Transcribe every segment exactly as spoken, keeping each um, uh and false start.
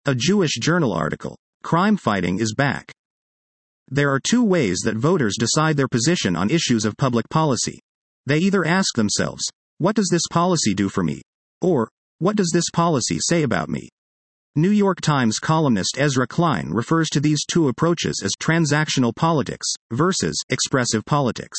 A Jewish Journal article. Crime fighting is back. There are two ways that voters decide their position on issues of public policy. They either ask themselves, what does this policy do for me? Or, what does this policy say about me? New York Times columnist Ezra Klein refers to these two approaches as transactional politics versus expressive politics.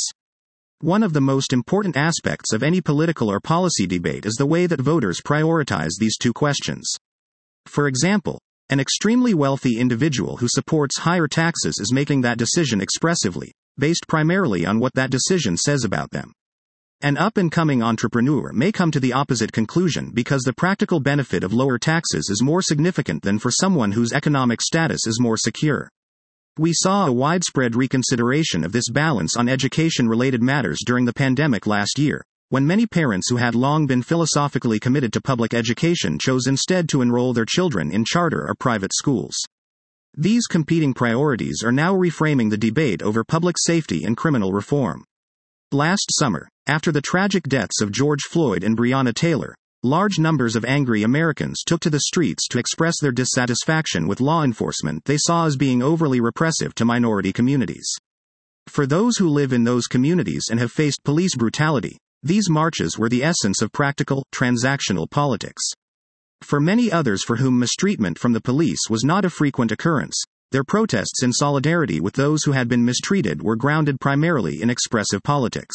One of the most important aspects of any political or policy debate is the way that voters prioritize these two questions. For example, an extremely wealthy individual who supports higher taxes is making that decision expressively, based primarily on what that decision says about them. An up-and-coming entrepreneur may come to the opposite conclusion because the practical benefit of lower taxes is more significant than for someone whose economic status is more secure. We saw a widespread reconsideration of this balance on education-related matters during the pandemic last year, when many parents who had long been philosophically committed to public education chose instead to enroll their children in charter or private schools. These competing priorities are now reframing the debate over public safety and criminal reform. Last summer, after the tragic deaths of George Floyd and Breonna Taylor, large numbers of angry Americans took to the streets to express their dissatisfaction with law enforcement they saw as being overly repressive to minority communities. For those who live in those communities and have faced police brutality, these marches were the essence of practical, transactional politics. For many others for whom mistreatment from the police was not a frequent occurrence, their protests in solidarity with those who had been mistreated were grounded primarily in expressive politics.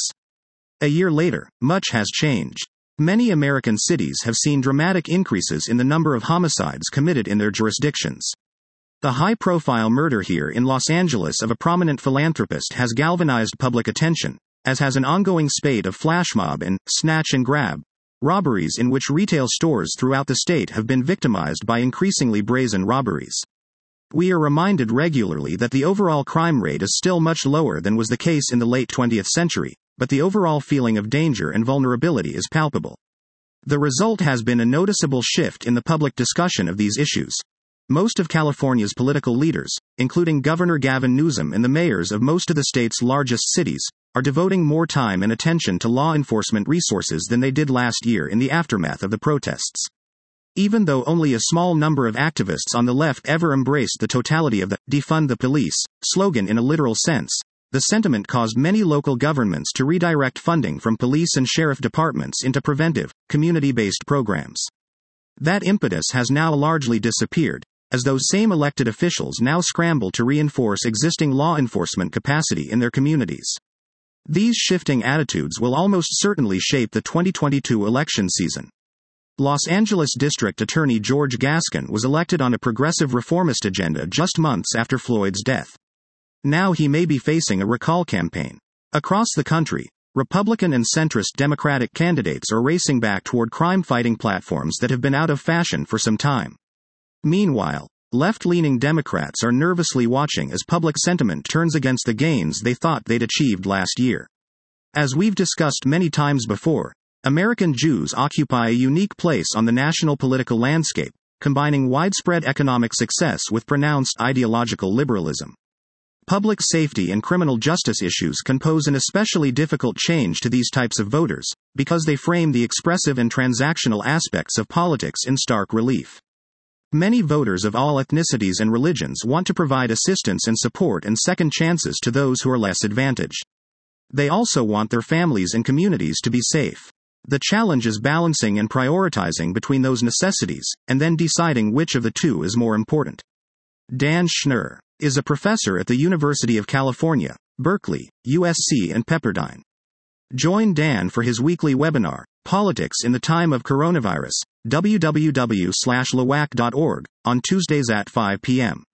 A year later, much has changed. Many American cities have seen dramatic increases in the number of homicides committed in their jurisdictions. The high-profile murder here in Los Angeles of a prominent philanthropist has galvanized public attention, as has an ongoing spate of flash mob and snatch and grab robberies in which retail stores throughout the state have been victimized by increasingly brazen robberies. We are reminded regularly that the overall crime rate is still much lower than was the case in the late twentieth century, but the overall feeling of danger and vulnerability is palpable. The result has been a noticeable shift in the public discussion of these issues. Most of California's political leaders, including Governor Gavin Newsom and the mayors of most of the state's largest cities, are devoting more time and attention to law enforcement resources than they did last year in the aftermath of the protests. Even though only a small number of activists on the left ever embraced the totality of the "defund the police" slogan in a literal sense, the sentiment caused many local governments to redirect funding from police and sheriff departments into preventive, community-based programs. That impetus has now largely disappeared, as those same elected officials now scramble to reinforce existing law enforcement capacity in their communities. These shifting attitudes will almost certainly shape the twenty twenty-two election season. Los Angeles District Attorney George Gascon was elected on a progressive reformist agenda just months after Floyd's death. Now he may be facing a recall campaign. Across the country, Republican and centrist Democratic candidates are racing back toward crime-fighting platforms that have been out of fashion for some time. Meanwhile, left-leaning Democrats are nervously watching as public sentiment turns against the gains they thought they'd achieved last year. As we've discussed many times before, American Jews occupy a unique place on the national political landscape, combining widespread economic success with pronounced ideological liberalism. Public safety and criminal justice issues can pose an especially difficult change to these types of voters, because they frame the expressive and transactional aspects of politics in stark relief. Many voters of all ethnicities and religions want to provide assistance and support and second chances to those who are less advantaged. They also want their families and communities to be safe. The challenge is balancing and prioritizing between those necessities, and then deciding which of the two is more important. Dan Schnur is a professor at the University of California, Berkeley, U S C and Pepperdine. Join Dan for his weekly webinar, Politics in the Time of Coronavirus, w w w slash l w a c dot org, on Tuesdays at five p m